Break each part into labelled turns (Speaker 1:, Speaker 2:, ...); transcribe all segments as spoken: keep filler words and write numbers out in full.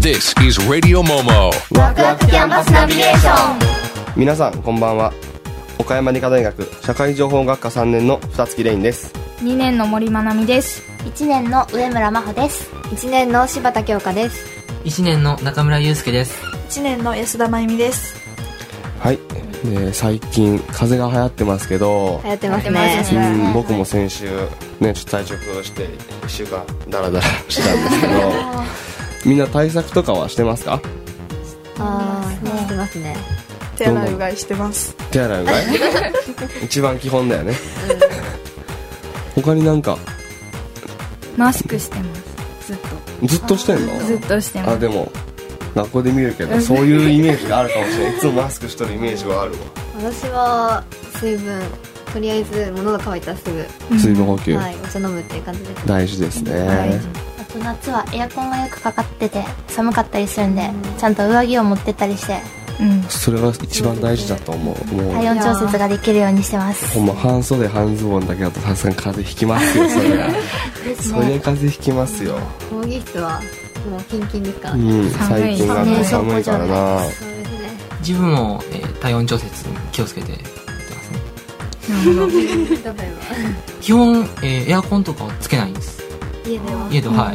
Speaker 1: This is Radio Momo
Speaker 2: ワクワクキャンパスナビゲーション。
Speaker 3: 皆さんこんばんは。岡山理科大学社会情報学科さんねんの二月レインです。
Speaker 4: にねんの森まなみです。
Speaker 2: いちねんの上村真帆です。
Speaker 5: いちねんの柴田京香です。
Speaker 6: いちねんの中村祐介です。
Speaker 7: いちねんの安田真由美です。
Speaker 3: はい、で最近風邪が流行ってますけど、
Speaker 5: 流行ってますね。
Speaker 3: うん、僕も先週ねちょっと体調していっしゅうかんダラダラしたんですけどみんな対策とかはしてますか？
Speaker 5: ああ、ね、してますね。
Speaker 7: 手洗いうがいしてます。
Speaker 3: 手洗いうがい一番基本だよね、うん、他になんか
Speaker 4: マスクしてます。ずっと
Speaker 3: ずっとしてんの？
Speaker 4: ずっとしてます。
Speaker 3: あ、でも学校で見るけどそういうイメージがあるかもしれないいつもマスクしとるイメージはあるわ。
Speaker 5: 私は水分、とりあえず物が乾いたらすぐ
Speaker 3: 水分補給、
Speaker 5: はい、お茶飲むっていう感じです。
Speaker 3: 大事ですね、
Speaker 5: はい、
Speaker 2: あと夏はエアコンがよくかかってて寒かったりするんで、うん、ちゃんと上着を持ってったりして、
Speaker 4: うん、
Speaker 3: それが一番大事だと思う。もう
Speaker 2: 体温調節ができるようにしてます。
Speaker 3: ほんま半袖半ズボンだけだとさすがに風邪ひきますよ。それがそれ風邪ひきますよ。
Speaker 5: 講義室はもうキンキンですから、
Speaker 3: うん、最近がね寒いからな。
Speaker 5: そうですね。
Speaker 6: 自分も、えー、体温調節に気をつけてやってますね。
Speaker 5: なるほど。例えば
Speaker 6: 基本、えー、エアコンとかはつけないんです。
Speaker 5: 家では
Speaker 6: 家では、はい、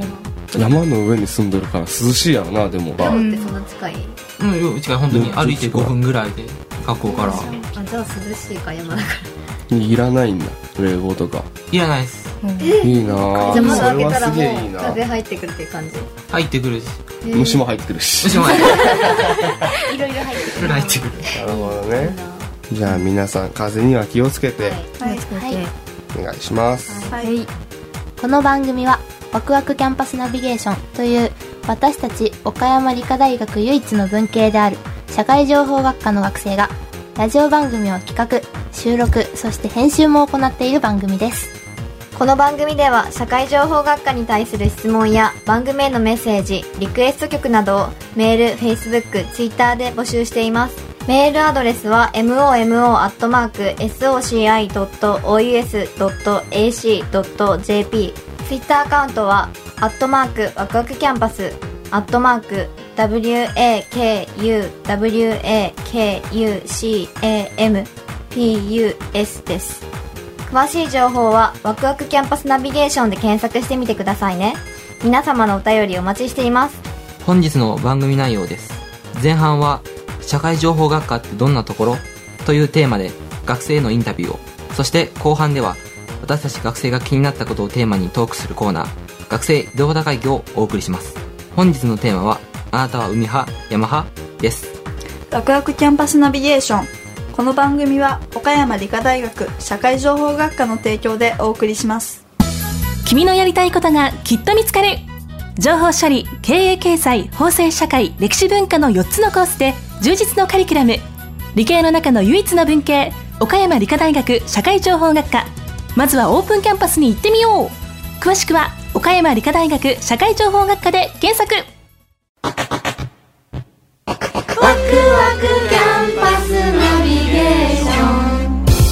Speaker 3: 山の上に住んでるから涼しいやろな。でも
Speaker 5: 山ってそんな近い？
Speaker 6: うん、近い。本当に歩いてごふんぐらいで学校から。
Speaker 5: あ、じゃあ涼しいか山だから
Speaker 3: いらないんだ冷房とか。
Speaker 6: いらないです、
Speaker 5: うん、
Speaker 3: いいなぁ。
Speaker 5: じゃあ窓開けたらもう
Speaker 3: それはすげえいいな。
Speaker 5: 風入ってくるっていう感じ。
Speaker 6: 入ってくるし、
Speaker 5: えー、
Speaker 3: 虫も入ってくるし
Speaker 6: 虫も入ってくる
Speaker 2: いろいろ入ってくる。
Speaker 6: 入ってくる。
Speaker 3: なるほどね。じゃあ皆さん風邪には気をつけて、
Speaker 5: はい、
Speaker 2: はい、
Speaker 3: お願いします。
Speaker 4: はい、
Speaker 2: この番組はワクワクキャンパスナビゲーションという私たち岡山理科大学唯一の文系である社会情報学科の学生がラジオ番組を企画、収録、そして編集も行っている番組です。
Speaker 5: この番組では社会情報学科に対する質問や番組へのメッセージ、リクエスト曲などをメール、Facebook、Twitter で募集しています。メールアドレスは モモ アットマーク ソカイ ドット オーユーエス ドット エーシー ドット ジェーピー、 Twitter アカウントはアットマークワクワクキャンパス、アットマーク ダブリューエーケーユー ダブリューエーケーユー シー エー エム ピー ユー エス です。詳しい情報はワクワクキャンパスナビゲーションで検索してみてくださいね。皆様のお便りお待ちしています。
Speaker 6: 本日の番組内容です。前半は社会情報学科ってどんなところというテーマで学生へのインタビューを、そして後半では私たち学生が気になったことをテーマにトークするコーナー、学生井戸端会議をお送りします。本日のテーマはあなたは海派山派です。
Speaker 7: ワクワクキャンパスナビゲーション。この番組は岡山理科大学社会情報学科の提供でお送りします。
Speaker 8: 君のやりたいことがきっと見つかる。情報処理、経営経済、法制社会、歴史文化のよっつのコースで充実のカリキュラム。理系の中の唯一の文系、岡山理科大学社会情報学科。まずはオープンキャンパスに行ってみよう。詳しくは岡山理科大学社会情報学科で検索。
Speaker 2: ワクワクキャンパスナビゲーション。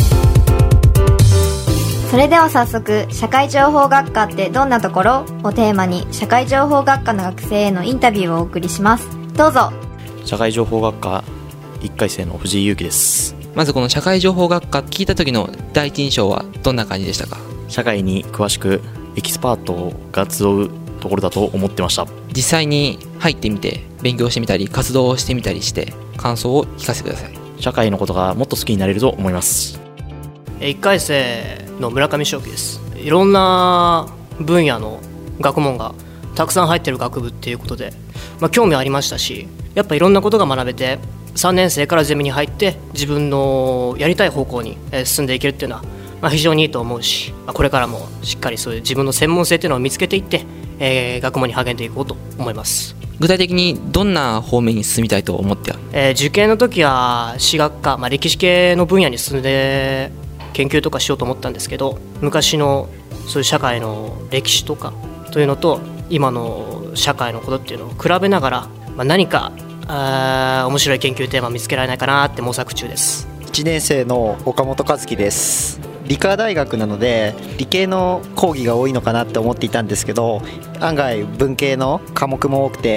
Speaker 5: それでは早速、社会情報学科ってどんなところをテーマに社会情報学科の学生へのインタビューをお送りします。どうぞ。
Speaker 9: 社会情報学科いっかい生の藤井裕樹です。
Speaker 6: まずこの社会情報学科聞いた時の第一印象はどんな感じでしたか？
Speaker 9: 社会に詳しくエキスパートが集うところだと思ってました。
Speaker 6: 実際に入ってみて勉強してみたり活動をしてみたりして感想を聞かせてください。
Speaker 9: 社会のことがもっと好きになれると思います。
Speaker 10: いっかい生の村上正樹です。いろんな分野の学問がたくさん入ってる学部っていうことで、まあ、興味ありましたし、やっぱいろんなことが学べてさんねん生からゼミに入って自分のやりたい方向に進んでいけるっていうのは、まあ、非常にいいと思うし、これからもしっかりそういう自分の専門性っていうのを見つけていって、えー、学問に励んでいこうと思います。
Speaker 6: 具体的にどんな方面に進みたいと思っては、
Speaker 10: えー、受験の時は史学科、まあ、歴史系の分野に進んで研究とかしようと思ったんですけど、昔のそういう社会の歴史とかというのと今の社会のことっていうのを比べながら、まあ、何かあ面白い研究テーマ見つけられないかなって模索中です。
Speaker 11: いちねん生の岡本和樹です。理科大学なので理系の講義が多いのかなって思っていたんですけど、案外文系の科目も多くて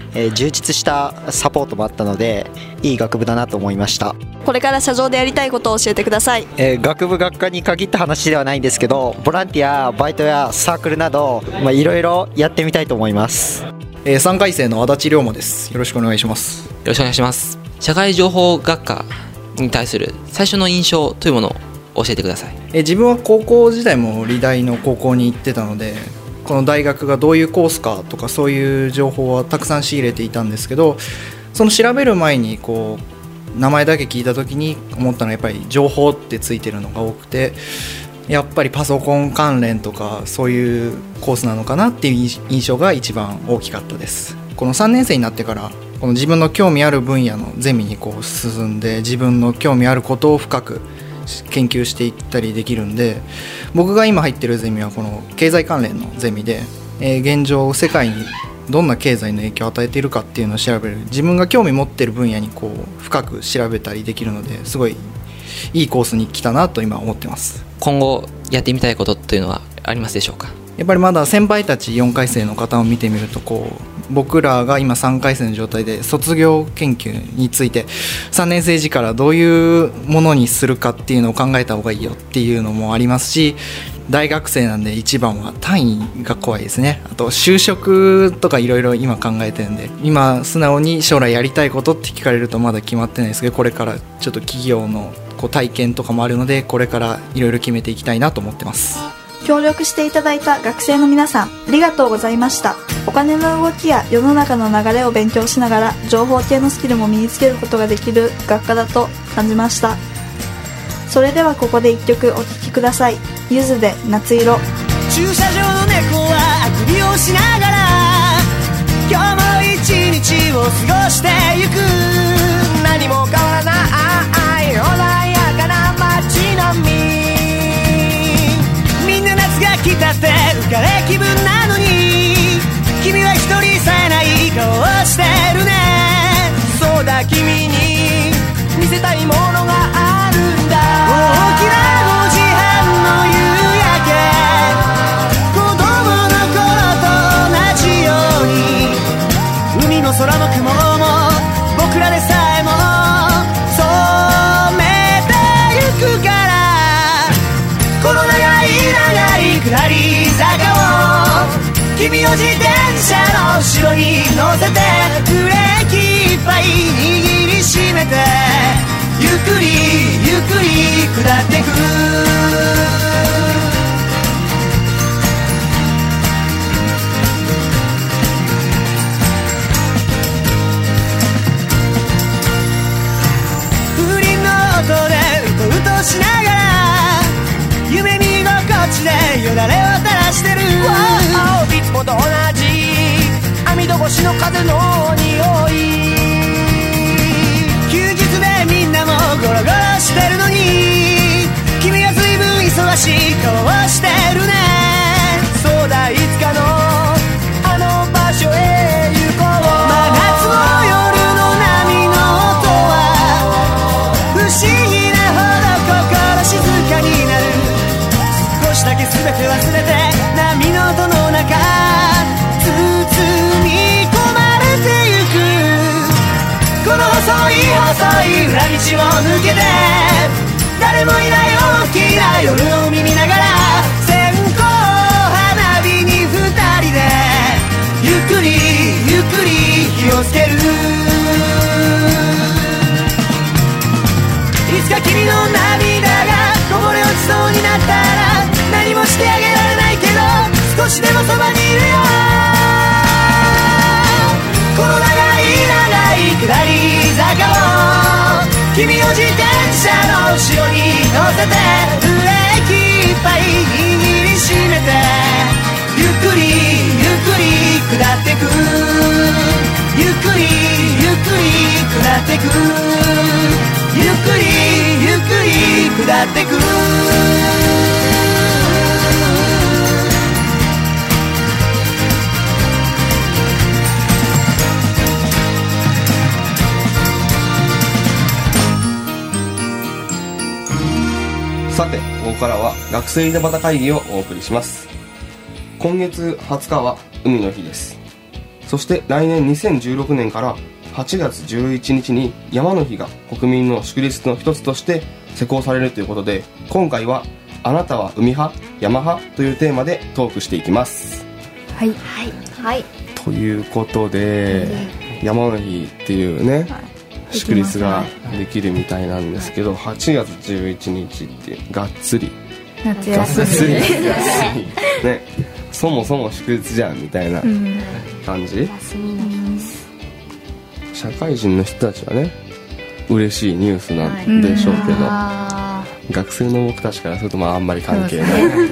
Speaker 11: えー充実したサポートもあったのでいい学部だなと思いました。
Speaker 7: これから社上でやりたいことを教えてください。
Speaker 11: えー学部学科に限った話ではないんですけど、ボランティア、バイトやサークルなどまあいろいろやってみたいと思います。
Speaker 12: えーさんかい生の足立龍馬です。よろしくお願いします。
Speaker 6: よろしくお願いします。社会情報学科に対する最初の印象というものを教えてください。
Speaker 12: えー自分は高校時代も理大の高校に行ってたので、この大学がどういうコースかとかそういう情報はたくさん仕入れていたんですけど、その調べる前にこう名前だけ聞いた時に思ったのはやっぱり情報ってついてるのが多くて、やっぱりパソコン関連とかそういうコースなのかなっていう印象が一番大きかったです。このさんねん生になってからこの自分の興味ある分野のゼミにこう進んで、自分の興味あることを深く研究していったりできるんで、僕が今入ってるゼミはこの経済関連のゼミで、えー現状世界にどんな経済の影響を与えているかっていうのを調べる、自分が興味持ってる分野にこう深く調べたりできるので、すごいいいコースに来たなと今思ってます。
Speaker 6: 今後やってみたいことっていうのはありますでしょうか？
Speaker 12: やっぱりまだ先輩たちよんかい生の方を見てみると、こう僕らが今さんかい生の状態で卒業研究についてさんねん生時からどういうものにするかっていうのを考えた方がいいよっていうのもありますし、大学生なんで一番は単位が怖いですね。あと就職とかいろいろ今考えてるんで、今素直に将来やりたいことって聞かれるとまだ決まってないですけど、これからちょっと企業のこう体験とかもあるので、これからいろいろ決めていきたいなと思ってます。
Speaker 7: 協力していただいた学生の皆さん、ありがとうございました。お金の動きや世の中の流れを勉強しながら情報系のスキルも身につけることができる学科だと感じました。それではここで一曲お聴きください。ゆずで夏色。
Speaker 13: 駐車場の猫はあくびをしながら今日も一日を過ごしてゆく。何も変わらない穏やかな街並み。みんな夏が来たって浮かれ気分なのに、君は一人さえない顔をしてるね。そうだ、君に見せたいものがあるんだ。大きなごじはんの夕焼け、子供の頃と同じように海の空の雲も僕らでさえも染めてゆくから、この長い長い下り坂を君を自転車の後ろに乗せて、ブレーキいっぱい握りしめてゆっくりゆっくり下ってく。風鈴の音でうとうとしながら夢見心地でよだれを垂らしてる。いつもと同じ網戸越しの風の匂い。休日でみんなもゴロゴロしてるのに、君は随分忙しい顔をしてるね。そうだ、いつかのあの場所へ行こう。真夏の夜の波の音は不思議なほど心静かになる。少しだけ全て忘れて波の音の中包み込まれてゆく。この細い細い裏道を抜けて誰もいない大きな夜を見ながら、線香花火に二人でゆっくりゆっくり火をつける。いつか君の涙がこぼれ落ちそうになったら何もしてあげられないけど少しでもそばにいるよ。この長い長い下り坂を君を自転車の後ろに乗せて、ブレーキいっぱい握りしめてゆっくりゆっくり下ってく。ゆっくりゆっくり下ってく。ゆっくりゆっくり下ってく。
Speaker 3: さて、ここからは学生井戸端会議をお送りします。今月はつかは海の日です。 そして来年にせんじゅうろくねんからはちがつじゅういちにちに山の日が国民の祝日の一つとして施行されるということで、今回はあなたは海派山派というテーマでトークしていきます。
Speaker 4: はい
Speaker 5: はいはい
Speaker 3: ということで、山の日っていうね、祝日ができるみたいなんですけど、はちがつじゅういちにちってがっつり
Speaker 4: 夏休み
Speaker 3: がっつり夏休みね、そもそも祝日じゃんみたいな感じ、
Speaker 2: 休みの日です。
Speaker 3: 社会人の人たちはね嬉しいニュースなんでしょうけど、
Speaker 2: あ
Speaker 3: 学生の僕たちからするとまああんまり関係ない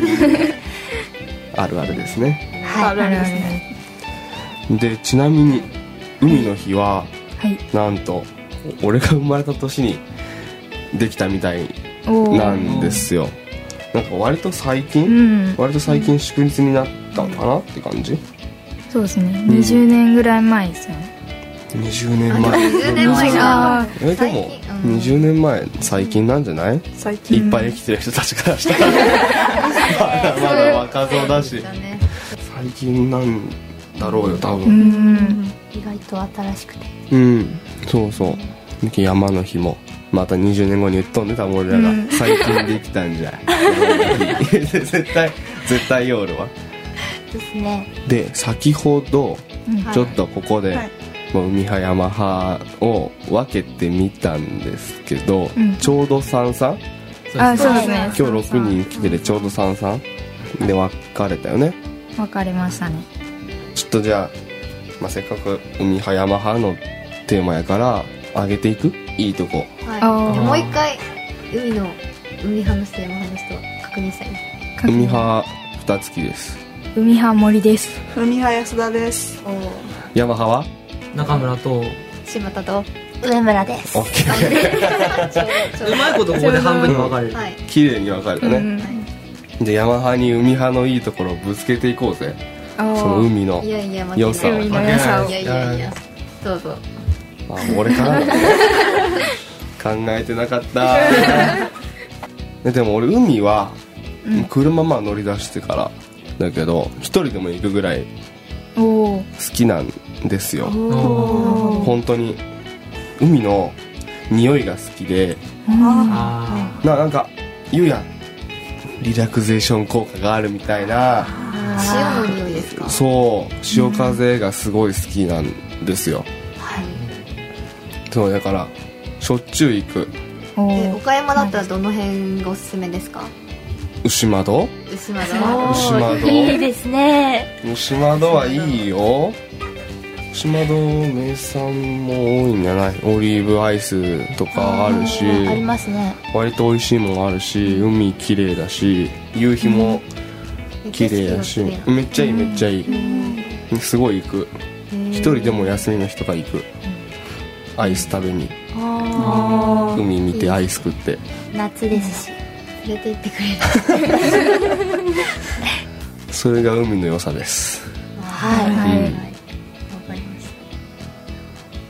Speaker 3: あるあるですね。
Speaker 2: はい、
Speaker 4: あるあるですね。
Speaker 3: でちなみに海の日は、
Speaker 4: はい
Speaker 3: なんと俺が生まれた年にできたみたいなんですよ。なんか割と最近、
Speaker 4: うん、
Speaker 3: 割と最近祝日になったのかなって感じ。
Speaker 4: そうですね、にじゅうねんぐらい前ですよね。
Speaker 3: にじゅうねんまえ。
Speaker 5: にじゅうねんまえが
Speaker 3: えでもにじゅうねんまえ最近なんじゃない？
Speaker 12: 最近
Speaker 3: いっぱい生きてる人たちからしたらまだまだ若造だし、最近なんだろうよ多分。
Speaker 4: うん
Speaker 2: 意外と新しくて、
Speaker 3: うん、そうそう。山の日もまたにじゅうねんごに言っとんね、多分俺らが最近できたんじゃ絶対絶対夜は
Speaker 2: ですね。
Speaker 3: で先ほどちょっとここで、
Speaker 2: はい
Speaker 3: まあ、海派山派を分けてみたんですけど、
Speaker 4: うん
Speaker 3: ちょうどさんさん、
Speaker 4: あ、そうですね。
Speaker 3: 今日ろくにん来ててちょうどさんさんで分かれたよね。
Speaker 4: 分かりましたね。
Speaker 3: ちょっとじゃあ、まあ、せっかく海派山派のテーマやから上げていくいいとこ。
Speaker 5: はい、
Speaker 4: あー
Speaker 5: もう一回海の海派の人山派の人確認したいです。
Speaker 3: 海派ふたつきです。
Speaker 4: 海派森です。
Speaker 7: 海派安田です。
Speaker 3: 山派は
Speaker 6: 中村と
Speaker 5: 柴田と
Speaker 2: 上村です。
Speaker 3: オッケー
Speaker 6: うまいことここで半分に分かれる。
Speaker 5: はい
Speaker 3: 綺麗に分かれたね、で山派に海派のいいところをぶつけていこうぜ。その海の
Speaker 5: いやいや負けない
Speaker 3: 良さを。
Speaker 4: 海の良さを
Speaker 5: いやいやいやどうぞ。
Speaker 3: あ、俺からだね考えてなかったででも俺海は車まあ乗り出してからだけど一人でも行くぐらい
Speaker 4: お
Speaker 3: 好きなんですよ。
Speaker 4: お
Speaker 3: 本当に海の匂いが好きで、
Speaker 6: あ
Speaker 3: な, なんか言うやん、リラクゼーション効果があるみたいな。
Speaker 5: 潮の匂いですか？
Speaker 3: そう、潮風がすごい好きなんですよ。そうだからしょっちゅう行く。
Speaker 5: え岡山だったらどの辺がおすすめですか？
Speaker 3: 牛窓
Speaker 5: 牛窓。
Speaker 3: 牛窓
Speaker 2: いいですね。
Speaker 3: 牛窓はいいよ。牛窓名産も多いんじゃない？オリーブアイスとかあるし、
Speaker 2: ありますね。
Speaker 3: 割と美味しいもんあるし、海綺麗だし、夕日も綺麗だし、めっちゃいいめっちゃいい。すごい行く。一人でも休みの日とか行く。アイス食べに、海見てアイス食って。
Speaker 2: 夏ですし
Speaker 5: 連れて行ってくれる
Speaker 3: それが海の良さです。
Speaker 2: はい、
Speaker 3: うん
Speaker 5: わかりました。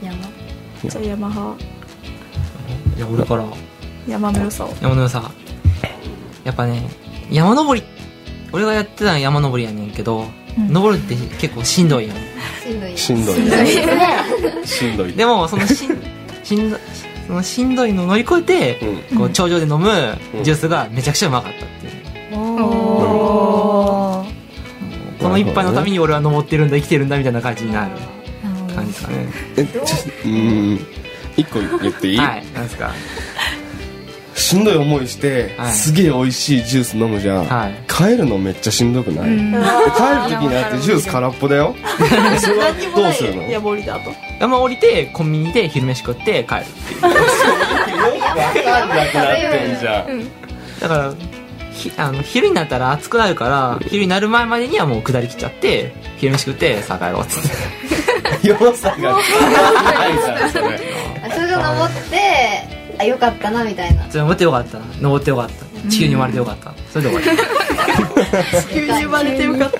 Speaker 5: 山
Speaker 7: じゃあ山派。
Speaker 6: いや俺から
Speaker 7: 山の良さを。
Speaker 6: 山の良さ、やっぱね、山登り、俺がやってたのは山登りやねんけど、うん、登るって結構しんどいやん。
Speaker 5: しんどい
Speaker 3: しんどいしんどい。
Speaker 6: でもそのしんしんどそのしんどいのを乗り越えて、うん、こう頂上で飲むジュースがめちゃくちゃうまかったっていう、うん、おー、この一杯のために俺は登ってるんだ生きてるんだみたいな感じになる感じですかね。
Speaker 3: えちょうん一個言っていい？
Speaker 6: はい、なんですか。
Speaker 3: しんどい思いして、はい、すげえ美味しいジュース飲むじゃん、はい、帰るのめっちゃしんどくない？帰る時になってジュース空っぽだよそれはどうするの？
Speaker 7: 山降りだと
Speaker 6: 山降りてコンビニで昼飯食って帰るっていうよ
Speaker 3: くわかんなくなってんじゃん、うん、
Speaker 6: だからひあの昼になったら暑くなるから昼になる前までにはもう下りきっちゃって昼飯食ってさあ帰ろうっつって
Speaker 3: 良さがないじゃんそれ
Speaker 5: それが登ってあ、よかったなみたいな。
Speaker 6: 登ってよかった登ってよかった地球に生まれてよかった、うん、それで終わり
Speaker 7: 地球に生まれてよか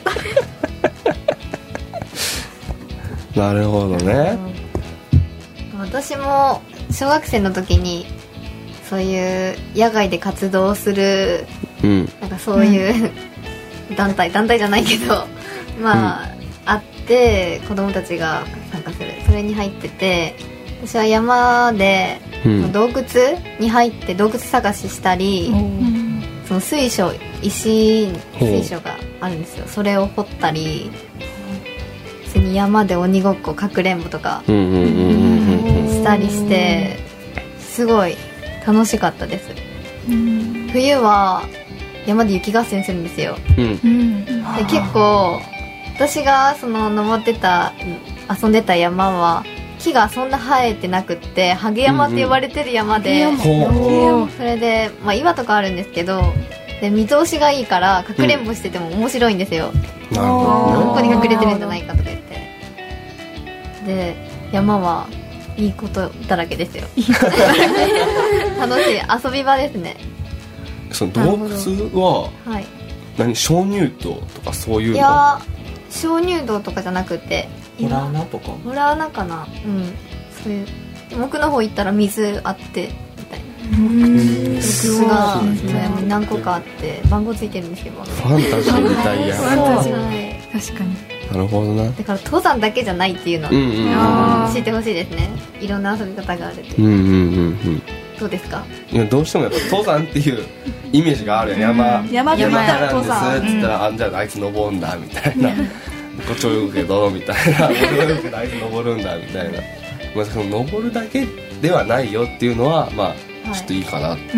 Speaker 7: った
Speaker 3: なるほどね。
Speaker 5: 私も小学生の時にそういう野外で活動する、うん、なんかそういう団体団体じゃないけどまあ、うん、あっで子供たちが参加する、それに入ってて、私は山で、うん、洞窟に入って洞窟探ししたり、うん、その水晶、石水晶があるんですよ、それを掘ったり、普通に山で鬼ごっこかくれんぼとかしたりして、すごい楽しかったです、うん、冬は山で雪合戦するんですよ、うん、で結構私がその登ってた遊んでた山は木がそんな生えてなくって、ハゲ山って呼ばれてる山で、うんうん、それで、まあ、岩とかあるんですけど、で見通しがいいからかくれんぼしてても面白いんですよ、うん、ここに隠れてるんじゃないかとか言って、で山はいいことだらけですよ楽しい遊び場ですね。
Speaker 3: その洞窟は、はい、何、鍾乳洞とかそういうの？
Speaker 5: いや、鍾乳洞とかじゃなくて
Speaker 6: ホラー穴とか、
Speaker 5: ホラー穴かな、うん、そういう奥の方行ったら水あってみたいな、水が何個かあって番号ついてるんですけど、
Speaker 3: ファンタジーみたいや
Speaker 4: ファンタジー、確かに。
Speaker 3: なるほどな。
Speaker 5: だから登山だけじゃないっていうのを、うんうん、知ってほしいですね。いろんな遊び方があるって、うんうんうんうん、どうですか？
Speaker 3: いや、どうしてもやっぱ登山っていうイメージがあるやん、山、
Speaker 7: うん、山で見たら登山
Speaker 3: ですっつったら、うん、あ、じゃああいつ登るんだみたいなこっち泳ぐけどみたいな泳ぐけどあいつ登るんだみたいな、まあ、その登るだけではないよっていうのは、まあちょっといいかな、はい、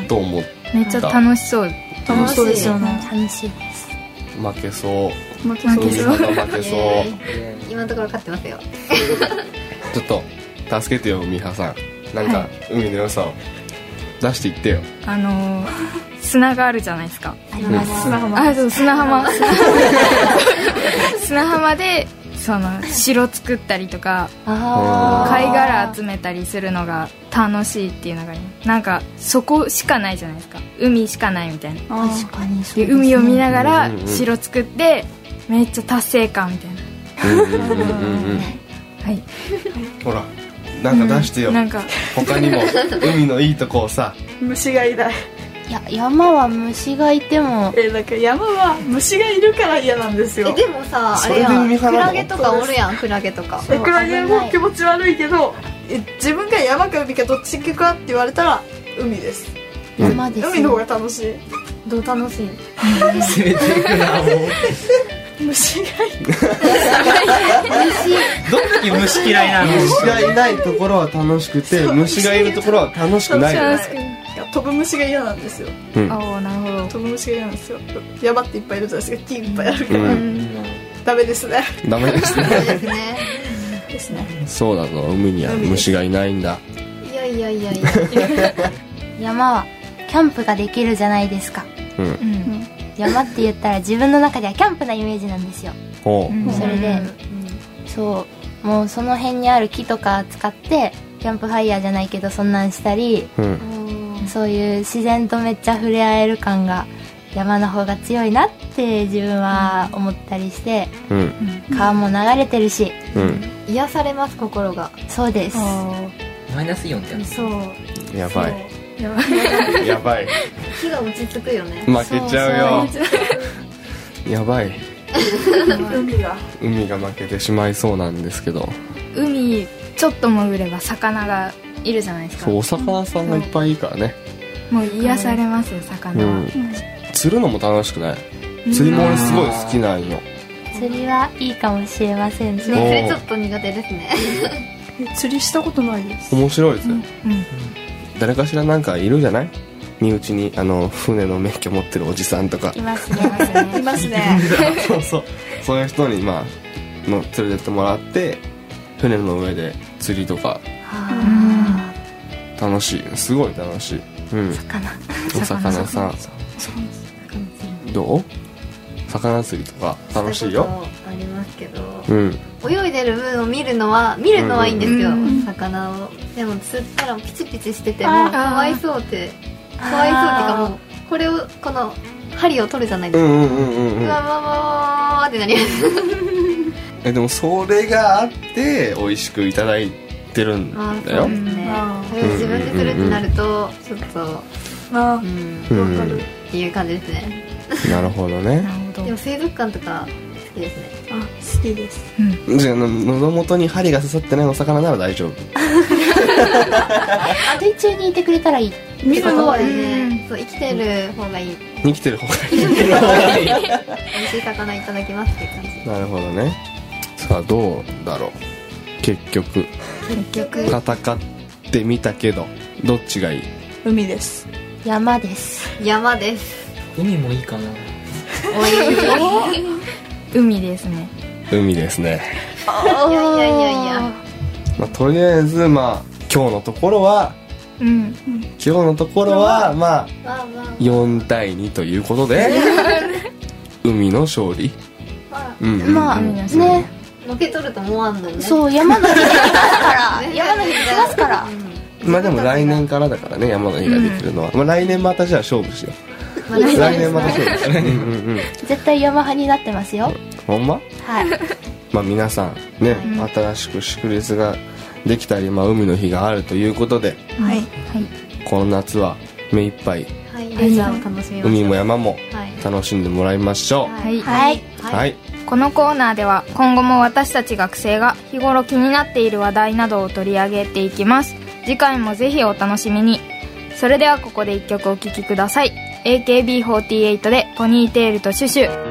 Speaker 3: と思った。
Speaker 4: めっちゃ楽しそう。
Speaker 7: 楽しそうですよね。
Speaker 2: 楽しいです。
Speaker 3: 負けそう、
Speaker 7: 負けそう、
Speaker 3: 負けそう負けそう
Speaker 5: 今のところ勝ってますよ
Speaker 3: ちょっと助けてよ、美羽さん。なんか、はい、海の良さを出していってよ。
Speaker 4: あのー、砂があるじゃないですか。
Speaker 7: あります、砂浜。
Speaker 4: あ、そう、砂浜砂浜でその城作ったりとか、貝殻集めたりするのが楽しいっていうのがあります。なんかそこしかないじゃないですか、海しかないみたいな。
Speaker 2: 確かにそう
Speaker 4: で、海を見ながら城作ってめっちゃ達成感みたいなはい、
Speaker 3: ほらなんか出してよ、うん、なんか他にも海のいいとこをさ
Speaker 7: 虫がいない。
Speaker 2: いや、山は虫がいても
Speaker 7: え、なんか山は虫がいるから嫌なんですよ。
Speaker 5: え、でもさ、あれやん、クラゲとかおるやん、クラゲとか。
Speaker 7: え、クラゲも気持ち悪いけど、え、自分が山か海かどっち行くかって言われたら海です。
Speaker 2: 山です。
Speaker 7: 海の方が楽しい。
Speaker 5: どう楽しい？
Speaker 6: 攻めていくな、もう
Speaker 7: 虫がいる
Speaker 6: どんだけ虫嫌いなの？
Speaker 3: 虫がいないところは楽しくて、虫がいるところは楽しくない。
Speaker 7: いや、飛ぶ虫が嫌なんですよ、
Speaker 4: うん、ああ、なるほど。
Speaker 7: 飛ぶ虫が嫌なんですよ。山っていっぱいいるじゃないですか、木いっぱいあるから、うん、ダメですね。
Speaker 3: ダメですね
Speaker 7: ですね。
Speaker 3: そうだぞ、海には虫がいないんだ。
Speaker 5: いやいやいやいや
Speaker 2: 山はキャンプができるじゃないですか、うんうん、山って言ったら自分の中ではキャンプなイメージなんですよ、うん、それで、うん、そうもうその辺にある木とか使ってキャンプファイヤーじゃないけどそんなんしたり、うん、そういう自然とめっちゃ触れ合える感が山の方が強いなって自分は思ったりして、うん、川も流れてるし、うん、
Speaker 5: 癒されます、心が。
Speaker 2: そうです。
Speaker 6: マイナスイオンってやつ。
Speaker 5: そう
Speaker 3: やばいやばいやばい
Speaker 5: 火が落ち着くよね。
Speaker 3: 負けちゃうよやばい
Speaker 7: 海が
Speaker 3: 海が負けてしまいそうなんですけど、
Speaker 4: 海ちょっと潜れば魚がいるじゃないですか。
Speaker 3: そう、お魚さんがいっぱいいいからね、
Speaker 4: もう癒されますよ、魚は、うん、
Speaker 3: 釣るのも楽しくない？釣りも俺すごい好きなんよ。
Speaker 2: 釣りはいいかもしれませんね。
Speaker 5: 釣りちょっと苦手ですね
Speaker 7: 釣りしたことないです。
Speaker 3: 面白いですよ、うんうん、誰かしらなんかいるじゃない？身内にあの船の免許持ってるおじさんとか
Speaker 2: いますね
Speaker 7: いますね
Speaker 3: そうそう、そういう人にまあの連れてってもらって船の上で釣りとか楽しい、すごい楽しい、うん、
Speaker 2: 魚
Speaker 3: お魚さんどう？魚釣りとか楽しいよ。
Speaker 5: ありますけど、
Speaker 3: うん、
Speaker 5: 泳いでる分を見るのは見るのはいいんですよ、うんうんうん、魚を。でも釣ったらピチピチしててもかわいそうってかわいそうっていうか、もうこれをこの針を取るじゃないですか、うんうんうんうん、うわわわわってなります
Speaker 3: え、でもそれがあって美味しくいただいてるんだよ。
Speaker 5: そうですね。それを自分でするってなるとちょっとあ、うん、分かるっていう感じですね
Speaker 3: なるほどね。
Speaker 5: でも水族館とか好きですね。
Speaker 7: あ、好きです。
Speaker 3: じゃあ喉元に針が刺さってないお魚なら大丈夫。
Speaker 2: あ、水中にいてくれたらいい。
Speaker 5: 水の方でね、そう生きてる方がいい。
Speaker 3: 生きてる方がいい。
Speaker 5: 美味しい魚いただきますって感じ。
Speaker 3: なるほどね。さあどうだろう。結局
Speaker 5: 結局
Speaker 3: 戦ってみたけどどっちがいい？
Speaker 7: 海です。
Speaker 2: 山です。
Speaker 5: 山です。
Speaker 6: 海もいいかな。
Speaker 5: おい
Speaker 4: 海ですね。
Speaker 3: 海ですね。
Speaker 5: いやいやいやいや、
Speaker 3: まあ、とりあえずまあ今日のところは、
Speaker 4: うん、
Speaker 3: 今日のところはまあ
Speaker 5: まあまあ
Speaker 3: よんたいにということで海の勝利。うんうんうん、
Speaker 2: まあね、
Speaker 5: 負け取ると思わんのね。
Speaker 2: そう、山の日できますから山の日できますから、
Speaker 5: うん、
Speaker 3: まあでも来年からだからね、山の日ができるのは、うん、まあ来年またじゃあ勝負しよう。来年また勝負しよう。うんうんうん、
Speaker 2: 絶対山派になってますよ。
Speaker 3: ほんま？
Speaker 2: はい。
Speaker 3: まあ皆さんね、
Speaker 2: はい、
Speaker 3: 新しく祝日ができたり、まあ海の日があるということで、
Speaker 7: はい、
Speaker 3: この夏は目いっぱい、
Speaker 5: はい、レジャーを楽しみましょう。
Speaker 3: 海も山も楽しんでもらいましょう。
Speaker 4: はい、
Speaker 2: はい
Speaker 3: はいはい、
Speaker 4: このコーナーでは今後も私たち学生が日頃気になっている話題などを取り上げていきます。次回もぜひお楽しみに。それではここでいっきょくお聴きください。 エーケービーフォーティーエイト でポニーテールとシュシュ。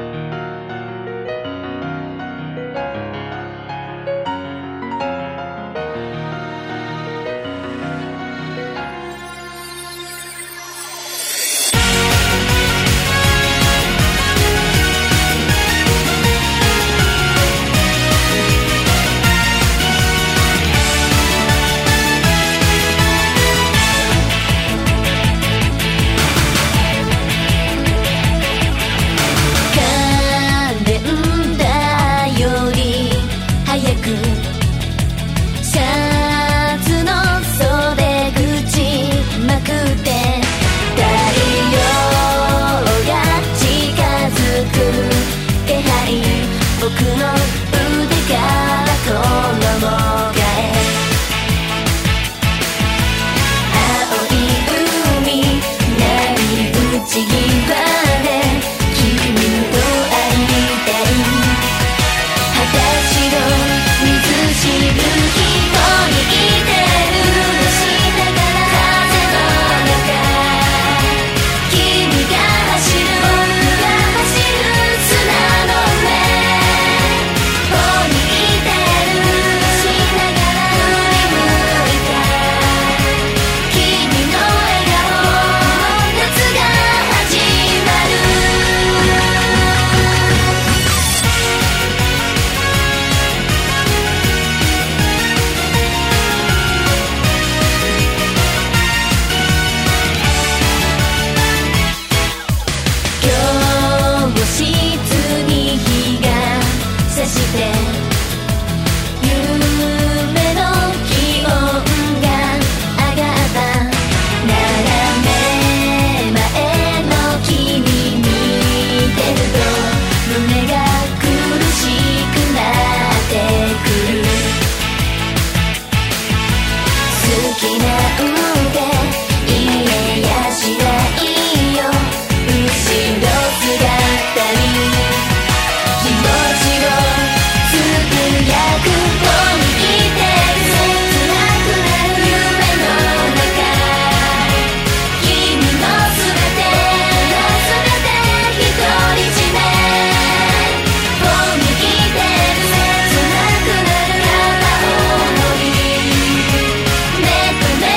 Speaker 14: め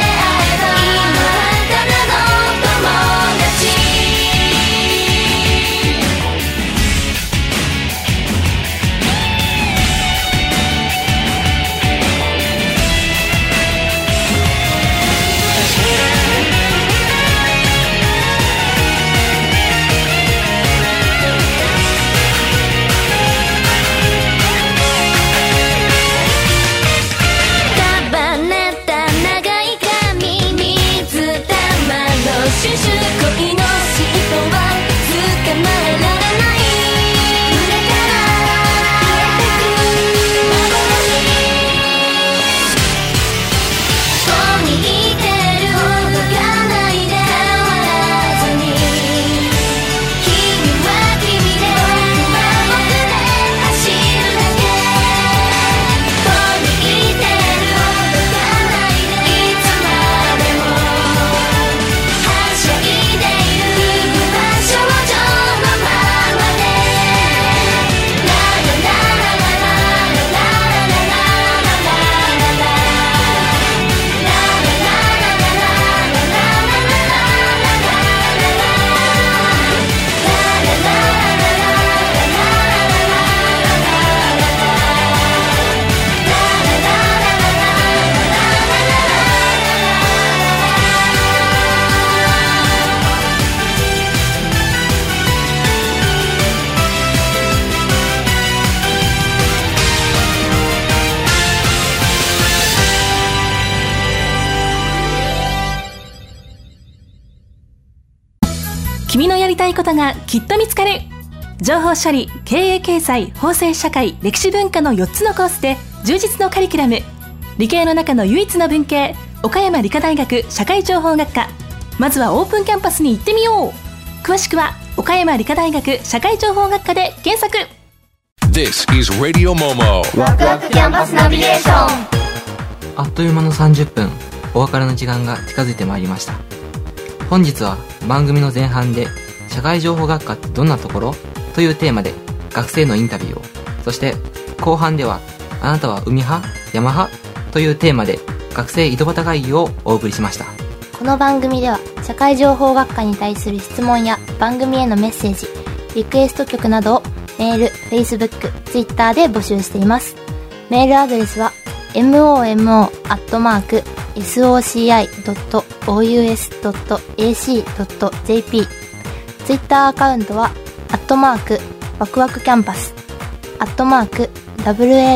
Speaker 8: 君のやりたいことがきっと見つかる。情報処理、経営経済、法制社会、歴史文化のよっつのコースで充実のカリキュラム。理系の中の唯一の文系、岡山理科大学社会情報学科。まずはオープンキャンパスに行ってみよう。詳しくは岡山理科大学社会情報学科で検索。
Speaker 1: This is Radio Momo
Speaker 2: ワクワクキャンパスナビゲーション。
Speaker 6: あっという間のさんじゅっぷん、お別れの時間が近づいてまいりました。本日は番組の前半で社会情報学科ってどんなところというテーマで学生のインタビューを、そして後半ではあなたは海派山派というテーマで学生井戸端会議をお送りしました。
Speaker 2: この番組では社会情報学科に対する質問や番組へのメッセージ、リクエスト曲などをメール、Facebook、Twitter で募集しています。メールアドレスは モモ アットマーク ソカイ ドット オーユーエス ドット エーシー ドット ジェーピー。 Twitter アカウントはアットマークワクワクキャンパス、アットマーク ワクワク キ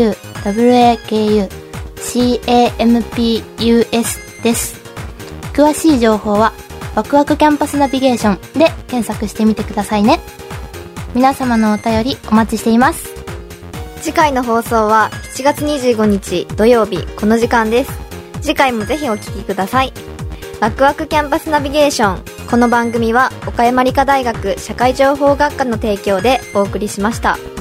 Speaker 2: ャンパス です。詳しい情報はワクワクキャンパスナビゲーションで検索してみてくださいね。皆様のお便りお待ちしています。
Speaker 5: 次回の放送はしちがつにじゅうごにち土曜日この時間です。次回もぜひお聞きください。ワクワクキャンパスナビゲーション。この番組は岡山理科大学社会情報学科の提供でお送りしました。